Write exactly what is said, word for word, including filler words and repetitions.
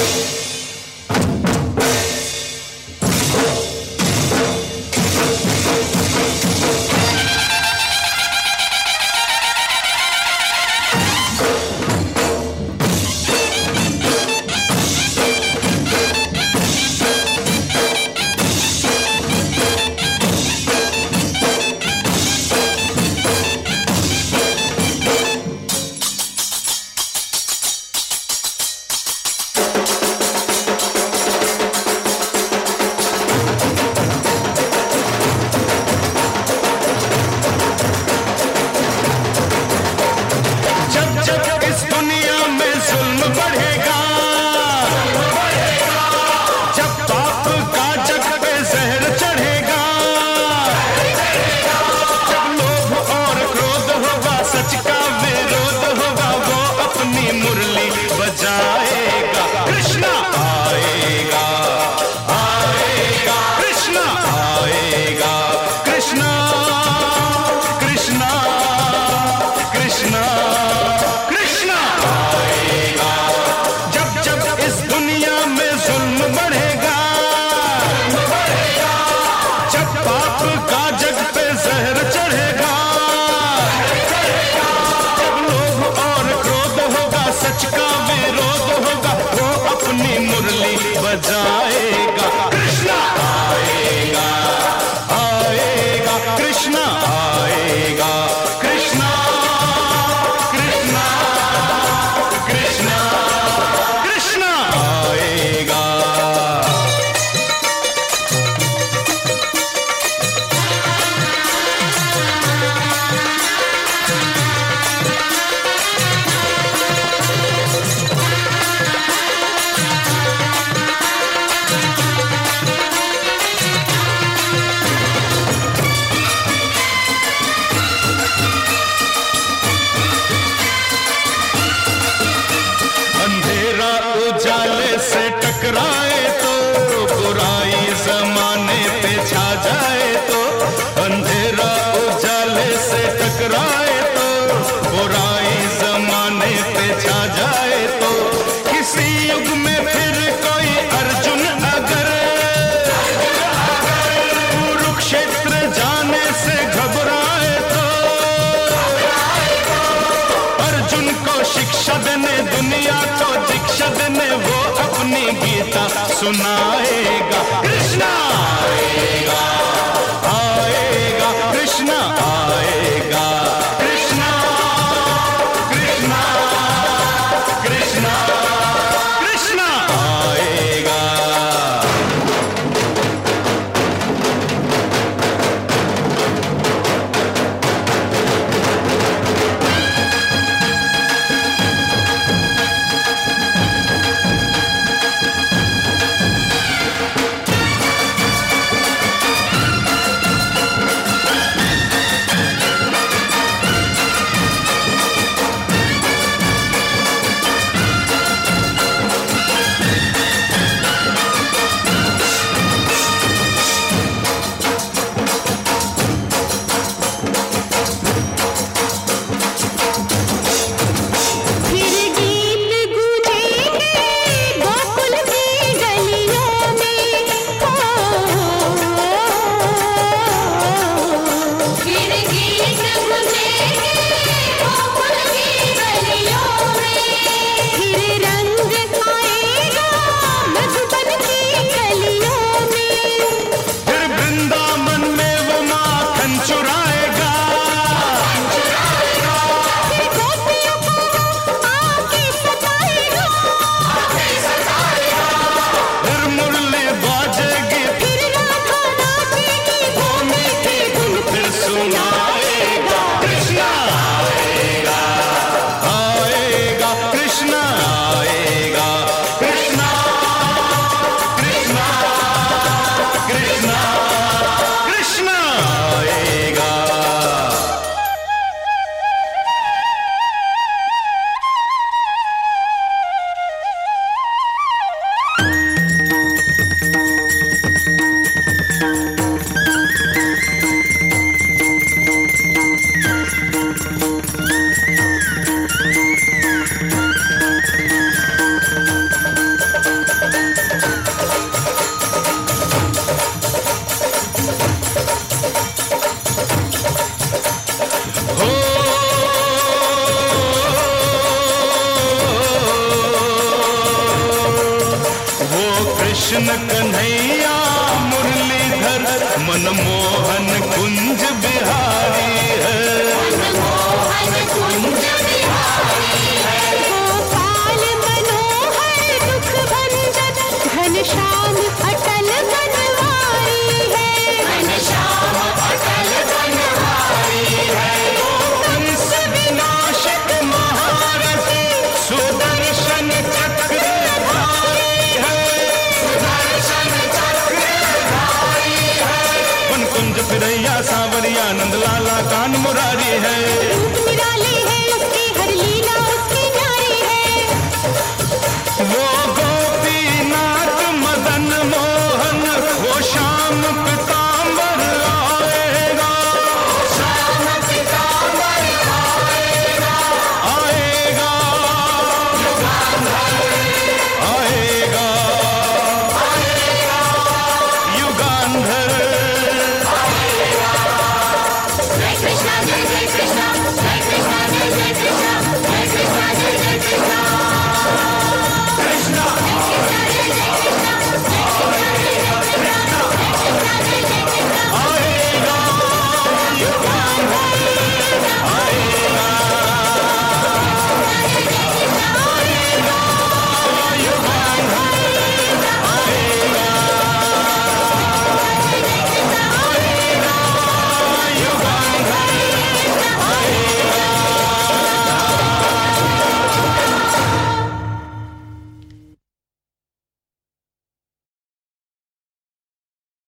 बजाएगा, कृष्णा आएगा, आएगा, कृष्णा आएगा, कृष्णा कृष्णा कृष्णा कृष्णा आएगा। उजाले से टकराए तो बुराई जमाने पे छा जाए, तो अंधेरा उजाले से टकराए तो बुराई जमाने पे छा जाए, तो किसी युग में फिर कोई अर्जुन अगर कुरुक्षेत्र जाने से घबराए तो अर्जुन को शिक्षा देने दुनिया को दीक्षा देने वो अपनी गीता सुनाएगा, कृष्णा आएगा, आएगा, कृष्णा आएगा, कृष्णा कृष्णा कृष्णा कृष्णा आएगा। कृष्ण कन्हैया मुरलीधर मनमोहन कुंज